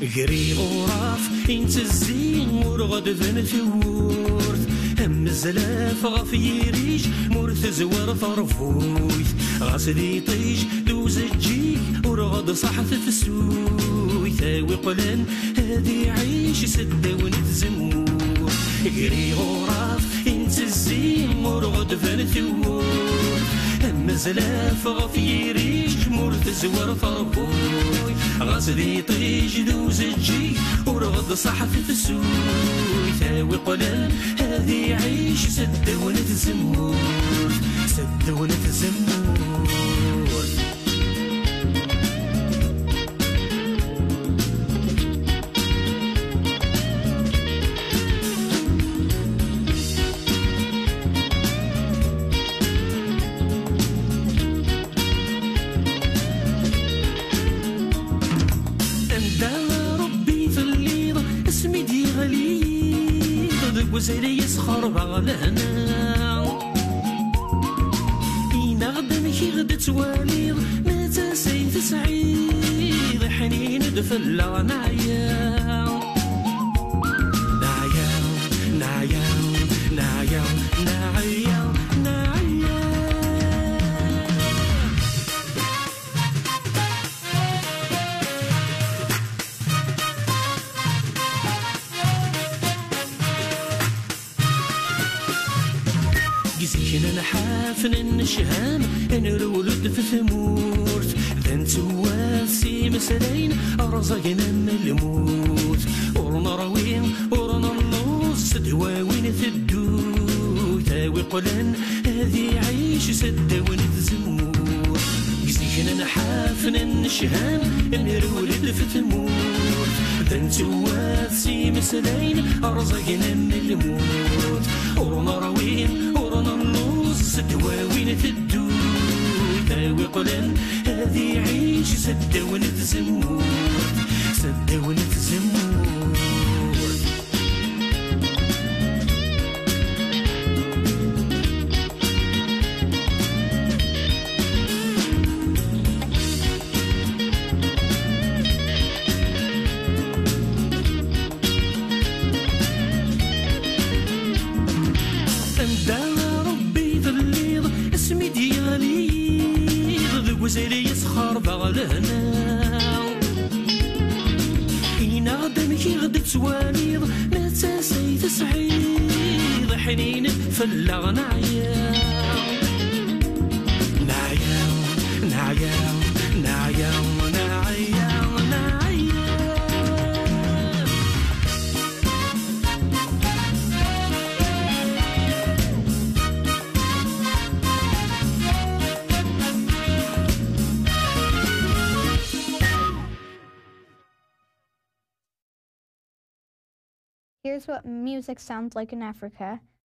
قري غراف انت الزين ورغد ذن ثورث هم الزلاف غفي ريش مورث زوار فرفويث غاسدي طيش دوز الجيك ورغد صحث في السوي ثاوي قلن هادي عيش سدة ونتزمور قري غراف انت الزين ورغد ذن ثورث هم الزلاف غفي ريش مورث زوار فرفوي غاسدي طيش دوز الجيك ورغد صحث في السوي ثاوي قلن هذي عيش سد ونتزمور سد ونتزمور وزيري يسخر بغلنا إنا غدا كي غدا تواليض متى سيد سعيد حنين دفلا نعيا نعيا نعيا نعيا نعيا نعيا قزينا نحافن النشهام نرولد في ثمورت ذنت واسي مسلين أرزقنا من الموت ورنا روين ورنا النص دواوين ثدو تاوي قلن هذي عيش سد ونتزمور قزينا نحافن النشهام نرولد في ثمورت ذنت واسي مسلين أرزقنا من الموت ورنا روين دواوين تدو تاوي قلن هذي عيش سد ونتزمور سد ونتزمور وزيري يسخر بغلنا إنا غدا كي غدا تواليض متى سيد سعيد حنين فلا نعيا نعيا نعيا نعيا نعيا نعيا Here's what music sounds like in Africa.